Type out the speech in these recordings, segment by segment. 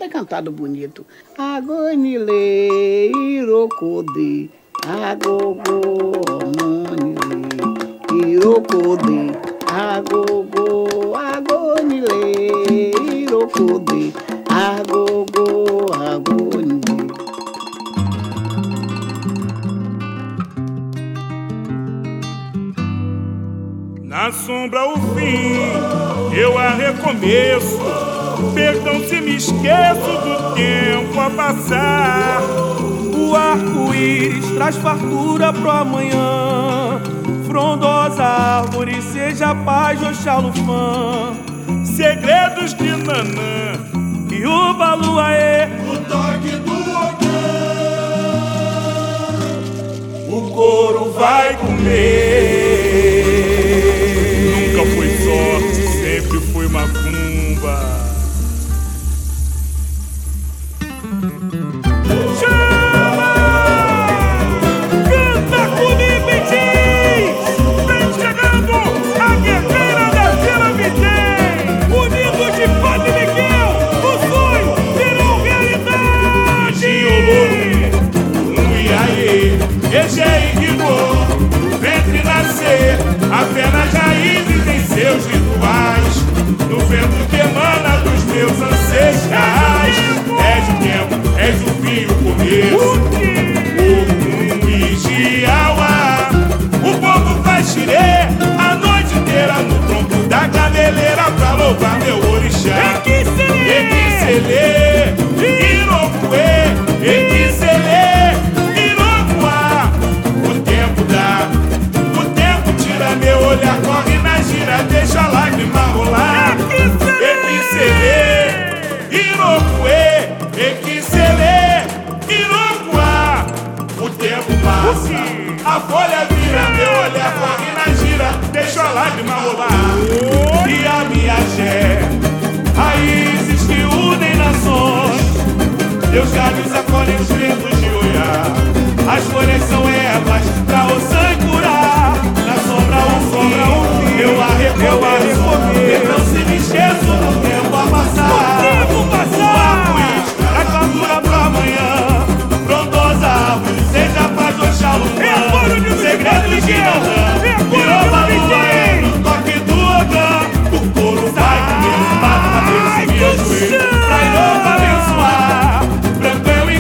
é cantado bonito. Agonile, irocode, agogô, monile, irocode, agogô, agonile, irocode, agogô, agonile. Na sombra o fim, eu a recomeço. Perdão se me esqueço do tempo a passar. O arco-íris traz fartura pro amanhã. Frondosa árvore, seja a paz, Oxalufã. Segredos de Nanã e o Baluaê, o toque do ogã. O couro vai comer. Nunca foi sorte, sempre foi macumba. Chama! Canta comigo e diz: vem chegando a guerreira da Vila Vitem. Unidos de Padre Miguel, o sonho virou realidade. Um Iaê, Egé e Rigor, ventre nascer, a fé nas raízes tem seus rituais. No vento que emana dos meus ancestrais. És o tempo, és o fim, o começo. O Ijiauá. O povo faz xirê a noite inteira no tronco da gameleira pra louvar meu orixá. Equiselê, Irocuê, Equiselê, Irocuá. O tempo dá, o tempo tira meu olhar, corre na gira, deixa a lágrima rolar. Equiselê, Irocuê, Equiselê, Irocuá. O tempo passa, a folha vira, meu olhar corre na gira, deixa a lágrima rolar. E a minha Gé, raízes que unem nações. Teus galhos acolhem os ventos de olhar. As folhas são ervas pra Ossan curar. Na sombra o fim, eu a recomeço. Não se me esqueço do tempo a passar. O arco-íris traz fartura pro amanhã. Frondosa árvore, seja paz, Oxalufã. Segredos de Nanã, virou Baluaê. No toque do ogã, o couro vai comer. Mata, bater, seguir, ajoelho, pra Iroba abençoar. Branco eu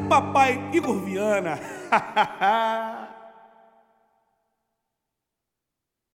papai Igor Viana.